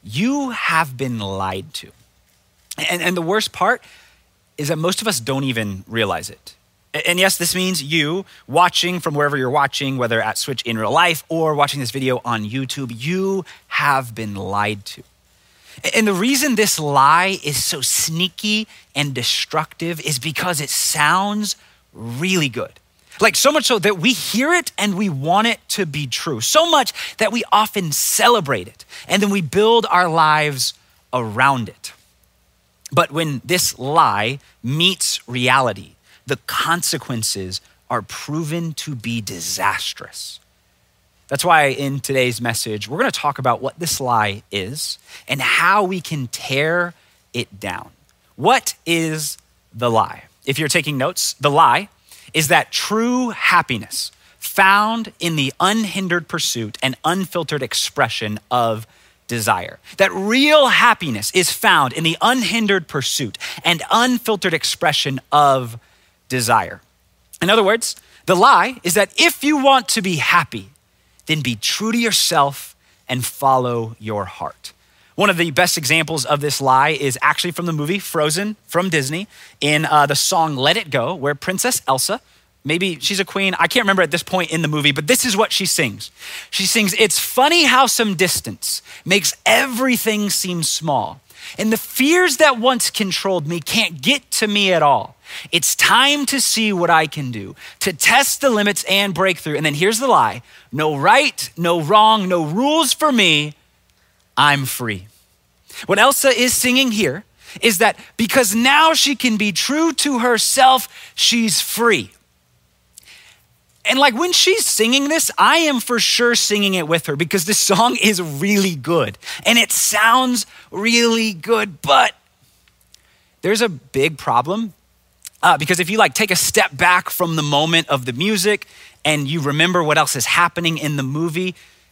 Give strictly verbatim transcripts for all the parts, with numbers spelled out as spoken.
you have been lied to. And, and the worst part is that most of us don't even realize it. And yes, this means you watching from wherever you're watching, whether at Switch in real life or watching this video on YouTube, you have been lied to. And the reason this lie is so sneaky and destructive is because it sounds really good. Like so much so that we hear it and we want it to be true. So much that we often celebrate it and then we build our lives around it. But when this lie meets reality, the consequences are proven to be disastrous. That's why in today's message, we're gonna talk about what this lie is and how we can tear it down. What is the lie? If you're taking notes, the lie is that true happiness found in the unhindered pursuit and unfiltered expression of desire. That real happiness is found in the unhindered pursuit and unfiltered expression of desire. In other words, the lie is that if you want to be happy, then be true to yourself and follow your heart. One of the best examples of this lie is actually from the movie Frozen from Disney in uh, the song Let It Go, where Princess Elsa, maybe she's a queen, I can't remember at this point in the movie, but this is what she sings. She sings, "It's funny how some distance makes everything seem small. And the fears that once controlled me can't get to me at all. It's time to see what I can do, to test the limits and break through." And then here's the lie: no right, no wrong, no rules for me, I'm free. What Elsa is singing here is that because now she can be true to herself, she's free. And like when she's singing this, I am for sure singing it with her because this song is really good and it sounds really good, but there's a big problem uh, because if you like take a step back from the moment of the music and you remember what else is happening in the movie,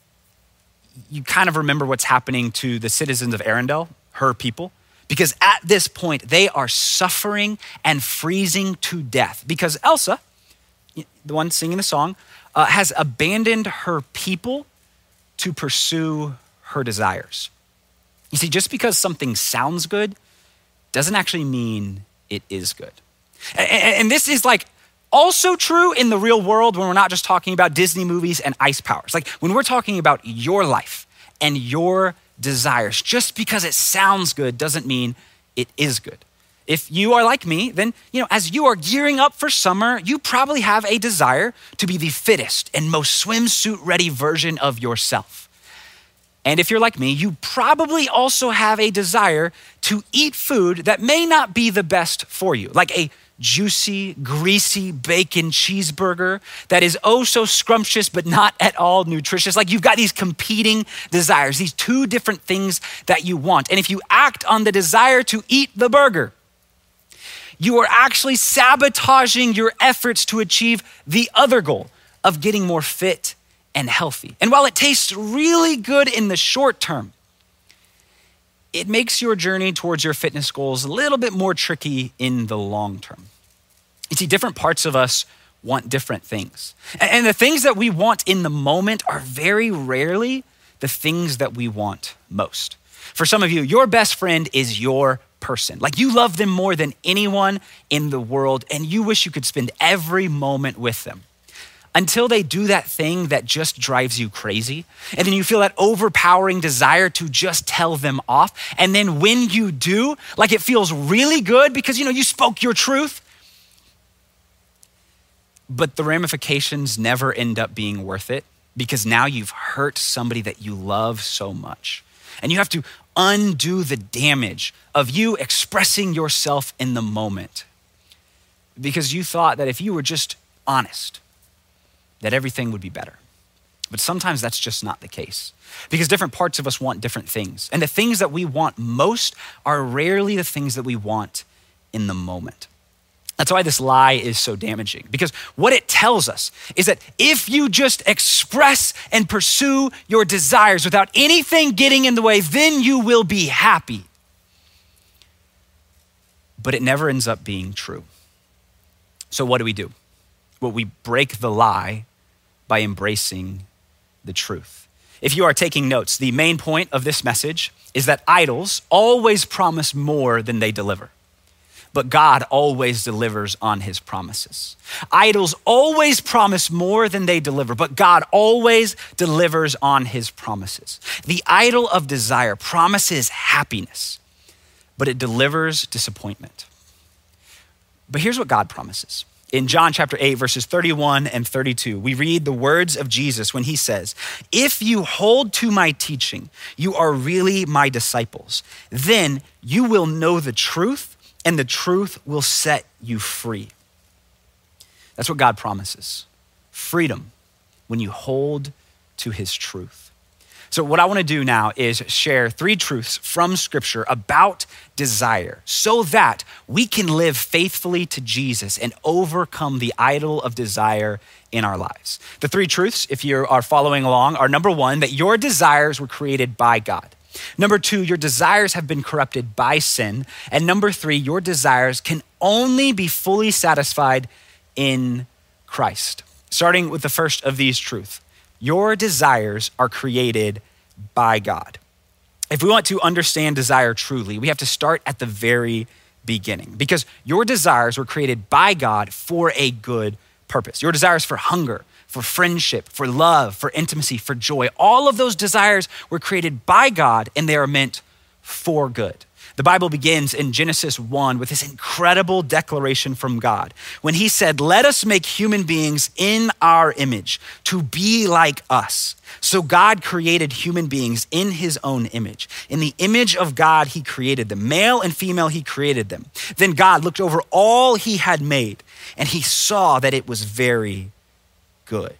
you kind of remember what's happening to the citizens of Arendelle, her people, because at this point they are suffering and freezing to death because Elsa, the one singing the song, uh, has abandoned her people to pursue her desires. You see, just because something sounds good doesn't actually mean it is good. And, and this is like also true in the real world when we're not just talking about Disney movies and ice powers. Like when we're talking about your life and your desires, just because it sounds good doesn't mean it is good. If you are like me, then, you know, as you are gearing up for summer, you probably have a desire to be the fittest and most swimsuit ready version of yourself. And if you're like me, you probably also have a desire to eat food that may not be the best for you, like a juicy, greasy bacon cheeseburger that is oh so scrumptious, but not at all nutritious. Like you've got these competing desires, these two different things that you want. And if you act on the desire to eat the burger, you are actually sabotaging your efforts to achieve the other goal of getting more fit and healthy. And while it tastes really good in the short term, it makes your journey towards your fitness goals a little bit more tricky in the long term. You see, different parts of us want different things. And the things that we want in the moment are very rarely the things that we want most. For some of you, your best friend is your person. Like you love them more than anyone in the world and you wish you could spend every moment with them until they do that thing that just drives you crazy. And then you feel that overpowering desire to just tell them off. And then when you do, like it feels really good because you know you spoke your truth, but the ramifications never end up being worth it because now you've hurt somebody that you love so much. And you have to undo the damage of you expressing yourself in the moment because you thought that if you were just honest, that everything would be better. But sometimes that's just not the case because different parts of us want different things. And the things that we want most are rarely the things that we want in the moment. That's why this lie is so damaging because what it tells us is that if you just express and pursue your desires without anything getting in the way, then you will be happy. But it never ends up being true. So what do we do? Well, we break the lie by embracing the truth. If you are taking notes, the main point of this message is that idols always promise more than they deliver. But God always delivers on his promises. Idols always promise more than they deliver, but God always delivers on his promises. The idol of desire promises happiness, but it delivers disappointment. But here's what God promises. In John chapter eight, verses thirty-one and thirty-two, we read the words of Jesus when he says, "If you hold to my teaching, you are really my disciples. Then you will know the truth, and the truth will set you free." That's what God promises. Freedom when you hold to his truth. So what I want to do now is share three truths from Scripture about desire so that we can live faithfully to Jesus and overcome the idol of desire in our lives. The three truths, if you are following along, are number one, that your desires were created by God. Number two, your desires have been corrupted by sin. And number three, your desires can only be fully satisfied in Christ. Starting with the first of these truths, your desires are created by God. If we want to understand desire truly, we have to start at the very beginning because your desires were created by God for a good purpose. Your desires for hunger, for friendship, for love, for intimacy, for joy, all of those desires were created by God and they are meant for good. The Bible begins in Genesis one with this incredible declaration from God when he said, "Let us make human beings in our image to be like us." So God created human beings in his own image. In the image of God, he created them. Male and female, he created them. Then God looked over all he had made and he saw that it was very good.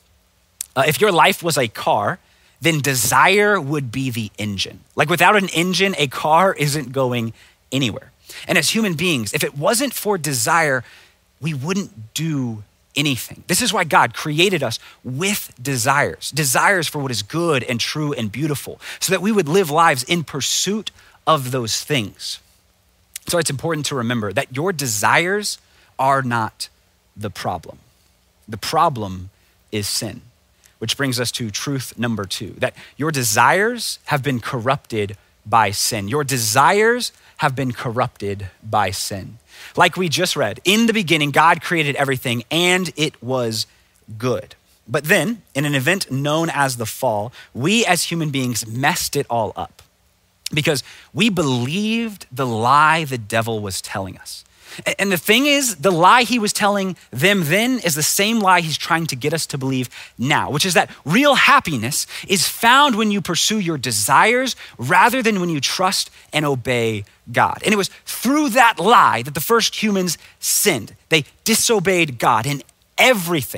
Uh, if your life was a car, then desire would be the engine. Like without an engine, a car isn't going anywhere. And as human beings, if it wasn't for desire, we wouldn't do anything. This is why God created us with desires, desires for what is good and true and beautiful, so that we would live lives in pursuit of those things. So it's important to remember that your desires are not the problem. The problem is sin. Which brings us to truth number two, that your desires have been corrupted by sin. Your desires have been corrupted by sin. Like we just read, in the beginning, God created everything and it was good. But then, in an event known as the fall, we as human beings messed it all up because we believed the lie the devil was telling us. And the thing is, the lie he was telling them then is the same lie he's trying to get us to believe now, which is that real happiness is found when you pursue your desires rather than when you trust and obey God. And it was through that lie that the first humans sinned. They disobeyed God in everything.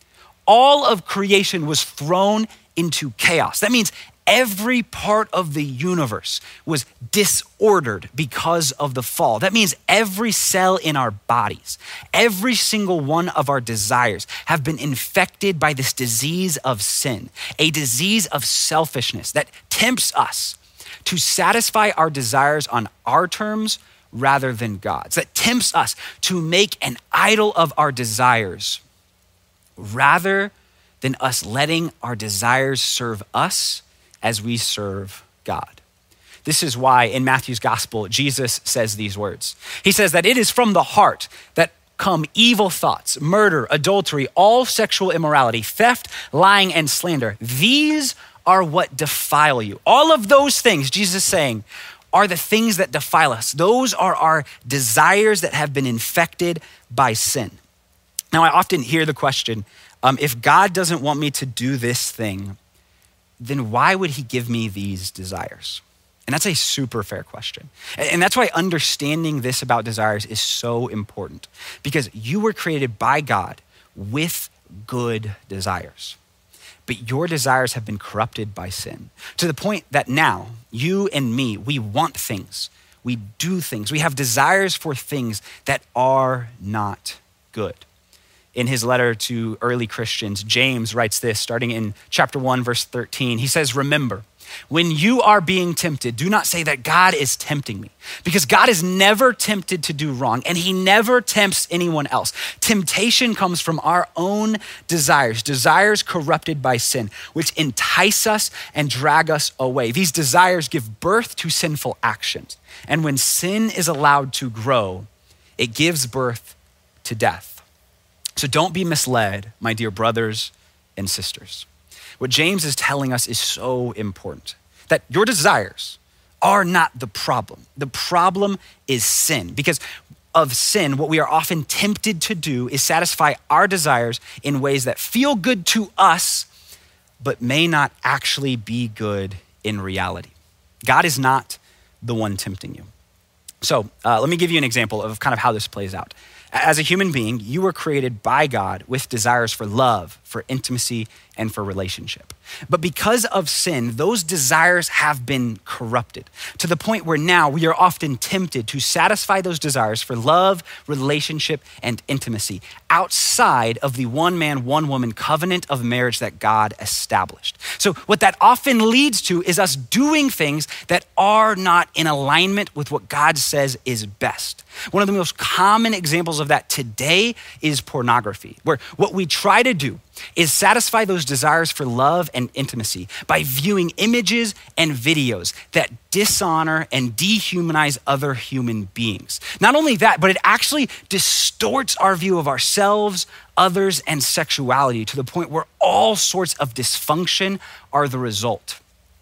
All of creation was thrown into chaos. That means every part of the universe was disordered because of the fall. That means every cell in our bodies, every single one of our desires have been infected by this disease of sin, a disease of selfishness that tempts us to satisfy our desires on our terms rather than God's, that tempts us to make an idol of our desires rather than us letting our desires serve us as we serve God. This is why in Matthew's gospel, Jesus says these words. He says that it is from the heart that come evil thoughts, murder, adultery, all sexual immorality, theft, lying, and slander. These are what defile you. All of those things, Jesus is saying, are the things that defile us. Those are our desires that have been infected by sin. Now, I often hear the question, um, if God doesn't want me to do this thing, then why would he give me these desires? And that's a super fair question. And that's why understanding this about desires is so important, because you were created by God with good desires. But your desires have been corrupted by sin to the point that now you and me, we want things, we do things, we have desires for things that are not good. In his letter to early Christians, James writes this, starting in chapter one, verse thirteen. He says, "Remember, When you are being tempted, do not say that God is tempting me, because God is never tempted to do wrong, and he never tempts anyone else. Temptation comes from our own desires, desires corrupted by sin, which entice us and drag us away. These desires give birth to sinful actions. And when sin is allowed to grow, it gives birth to death. So don't be misled, my dear brothers and sisters. What James is telling us is so important, that your desires are not the problem. The problem is sin. Because of sin, what we are often tempted to do is satisfy our desires in ways that feel good to us, but may not actually be good in reality. God is not the one tempting you. So uh, let me give you an example of kind of how this plays out. As a human being, you were created by God with desires for love, for intimacy, and for relationship. But because of sin, those desires have been corrupted to the point where now we are often tempted to satisfy those desires for love, relationship, and intimacy outside of the one man, one woman covenant of marriage that God established. So what that often leads to is us doing things that are not in alignment with what God says is best. One of the most common examples of that today is pornography, where what we try to do is satisfy those desires for love and intimacy by viewing images and videos that dishonor and dehumanize other human beings. Not only that, but it actually distorts our view of ourselves, others, and sexuality to the point where all sorts of dysfunction are the result.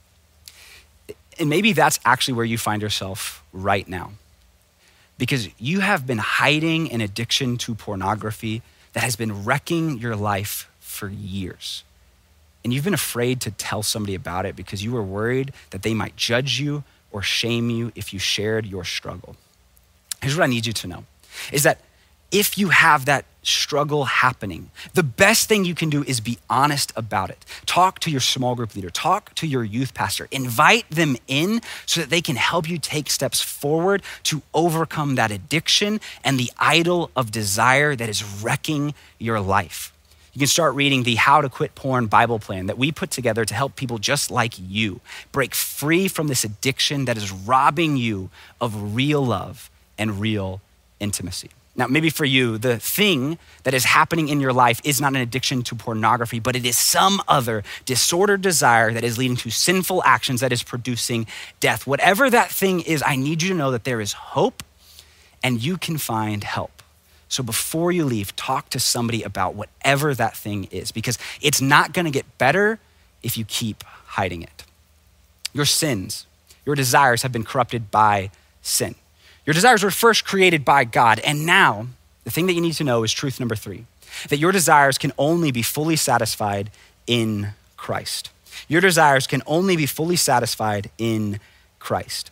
And maybe that's actually where you find yourself right now, because you have been hiding an addiction to pornography that has been wrecking your life for years. And you've been afraid to tell somebody about it because you were worried that they might judge you or shame you if you shared your struggle. Here's what I need you to know, is that if you have that struggle happening, the best thing you can do is be honest about it. Talk to your small group leader, talk to your youth pastor, invite them in so that they can help you take steps forward to overcome that addiction and the idol of desire that is wrecking your life. You can start reading the How to Quit Porn Bible plan that we put together to help people just like you break free from this addiction that is robbing you of real love and real intimacy. Now, maybe for you, the thing that is happening in your life is not an addiction to pornography, but it is some other disordered desire that is leading to sinful actions that is producing death. Whatever that thing is, I need you to know that there is hope and you can find help. So before you leave, talk to somebody about whatever that thing is, because it's not gonna get better if you keep hiding it. Your sins, your desires have been corrupted by sin. Your desires were first created by God, and now the thing that you need to know is truth number three, that your desires can only be fully satisfied in Christ. Your desires can only be fully satisfied in Christ.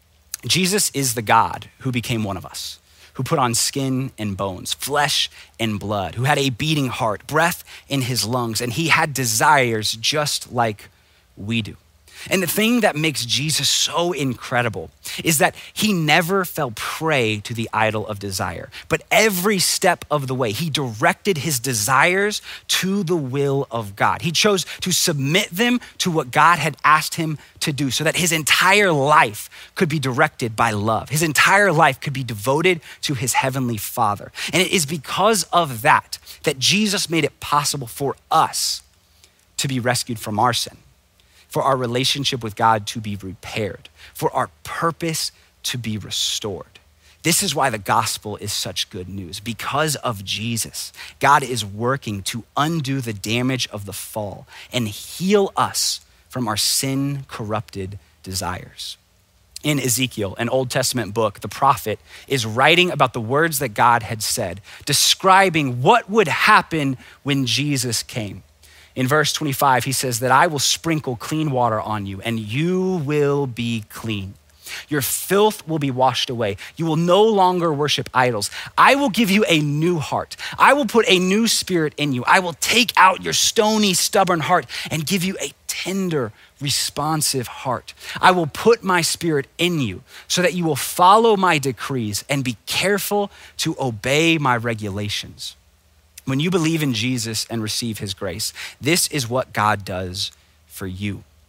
Jesus is the God who became one of us, who put on skin and bones, flesh and blood, who had a beating heart, breath in his lungs, and he had desires just like we do. And the thing that makes Jesus so incredible is that he never fell prey to the idol of desire, but every step of the way, he directed his desires to the will of God. He chose to submit them to what God had asked him to do so that his entire life could be directed by love. His entire life could be devoted to his heavenly Father. And it is because of that that Jesus made it possible for us to be rescued from our sin, for our relationship with God to be repaired, for our purpose to be restored. This is why the gospel is such good news. Because of Jesus, God is working to undo the damage of the fall and heal us from our sin-corrupted desires. In Ezekiel, an Old Testament book, the prophet is writing about the words that God had said, describing what would happen when Jesus came. In verse twenty-five, he says that I will sprinkle clean water on you and you will be clean. Your filth will be washed away. You will no longer worship idols. I will give you a new heart. I will put a new spirit in you. I will take out your stony, stubborn heart and give you a tender, responsive heart. I will put my spirit in you so that you will follow my decrees and be careful to obey my regulations. When you believe in Jesus and receive his grace, this is what God does for you.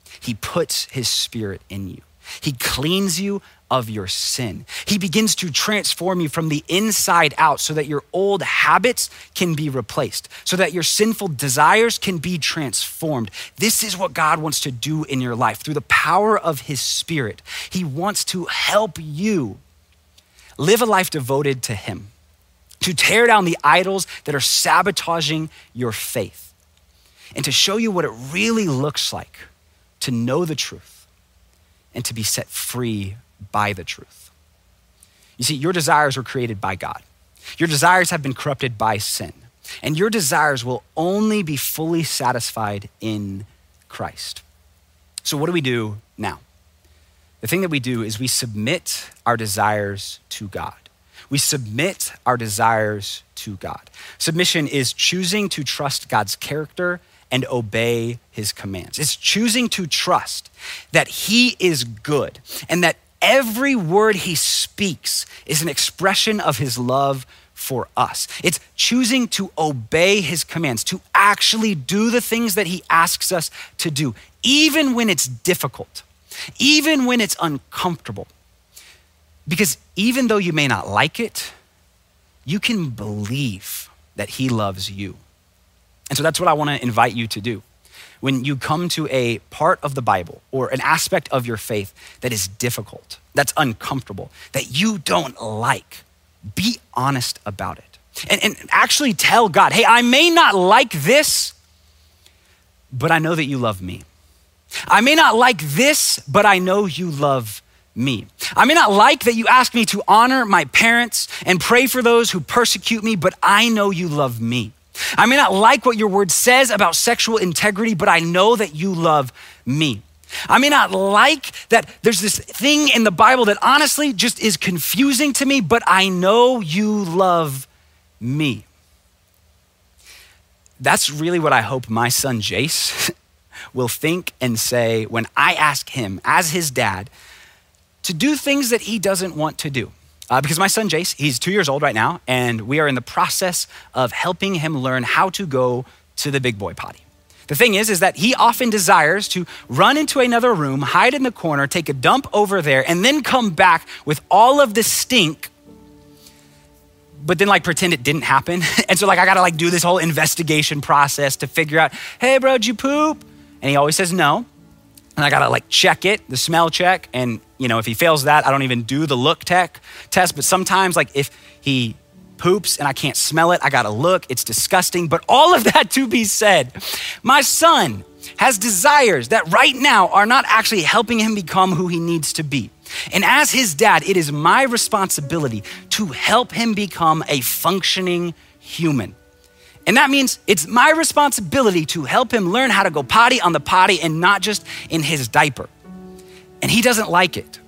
He puts his spirit in you. He cleans you of your sin. He begins to transform you from the inside out so that your old habits can be replaced, so that your sinful desires can be transformed. This is what God wants to do in your life through the power of his spirit. He wants to help you live a life devoted to him, to tear down the idols that are sabotaging your faith, and to show you what it really looks like to know the truth and to be set free by the truth. You see, your desires were created by God. Your desires have been corrupted by sin, and your desires will only be fully satisfied in Christ. So what do we do now? The thing that we do is we submit our desires to God. We submit our desires to God. Submission is choosing to trust God's character and obey his commands. It's choosing to trust that he is good and that every word he speaks is an expression of his love for us. It's choosing to obey his commands, to actually do the things that he asks us to do, even when it's difficult, even when it's uncomfortable. Because even though you may not like it, you can believe that he loves you. And so that's what I want to invite you to do. When you come to a part of the Bible or an aspect of your faith that is difficult, that's uncomfortable, that you don't like, be honest about it. And, and actually tell God, hey, I may not like this, but I know that you love me. I may not like this, but I know you love me. I may not like that you ask me to honor my parents and pray for those who persecute me, but I know you love me. I may not like what your word says about sexual integrity, but I know that you love me. I may not like that there's this thing in the Bible that honestly just is confusing to me, but I know you love me. That's really what I hope my son Jace will think and say when I ask him as his dad to do things that he doesn't want to do. Uh, because my son Jace, he's two years old right now, and we are in the process of helping him learn how to go to the big boy potty. The thing is, is that he often desires to run into another room, hide in the corner, take a dump over there, and then come back with all of the stink, but then like pretend it didn't happen. And so like I gotta like do this whole investigation process to figure out, hey bro, did you poop? And he always says no. And I gotta like check it, the smell check. And you know, if he fails that, I don't even do the look tech test. But sometimes like if he poops and I can't smell it, I gotta look, it's disgusting. But all of that to be said, my son has desires that right now are not actually helping him become who he needs to be. And as his dad, it is my responsibility to help him become a functioning human. And that means it's my responsibility to help him learn how to go potty on the potty and not just in his diaper. And he doesn't like it.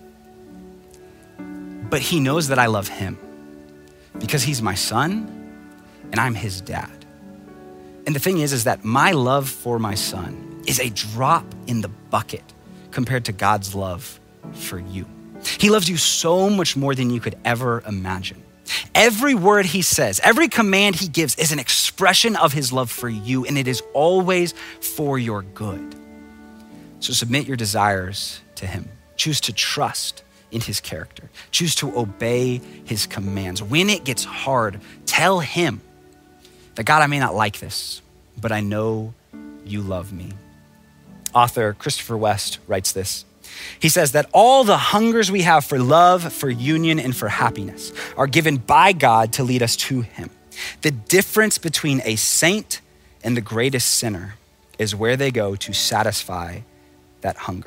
But he knows that I love him because he's my son and I'm his dad. And the thing is, is that my love for my son is a drop in the bucket compared to God's love for you. He loves you so much more than you could ever imagine. Every word he says, every command he gives is an expression of his love for you, and it is always for your good. So submit your desires to him. Choose to trust in his character. Choose to obey his commands. When it gets hard, tell him that God, I may not like this, but I know you love me. Author Christopher West writes this. He says that all the hungers we have for love, for union, and for happiness are given by God to lead us to him. The difference between a saint and the greatest sinner is where they go to satisfy that hunger.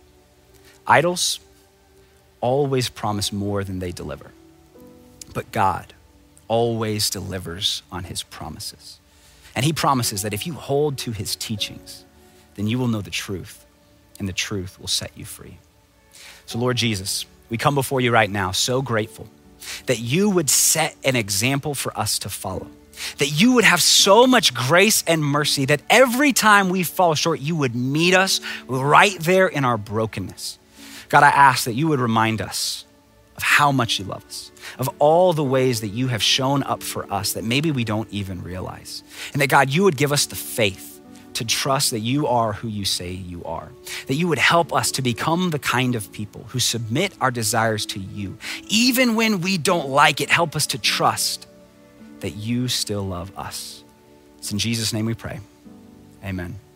Idols always promise more than they deliver, but God always delivers on his promises. And he promises that if you hold to his teachings, then you will know the truth, and the truth will set you free. So Lord Jesus, we come before you right now so grateful that you would set an example for us to follow, that you would have so much grace and mercy that every time we fall short, you would meet us right there in our brokenness. God, I ask that you would remind us of how much you love us, of all the ways that you have shown up for us that maybe we don't even realize. And that God, you would give us the faith to trust that you are who you say you are, that you would help us to become the kind of people who submit our desires to you. Even when we don't like it, help us to trust that you still love us. It's in Jesus' name we pray. Amen.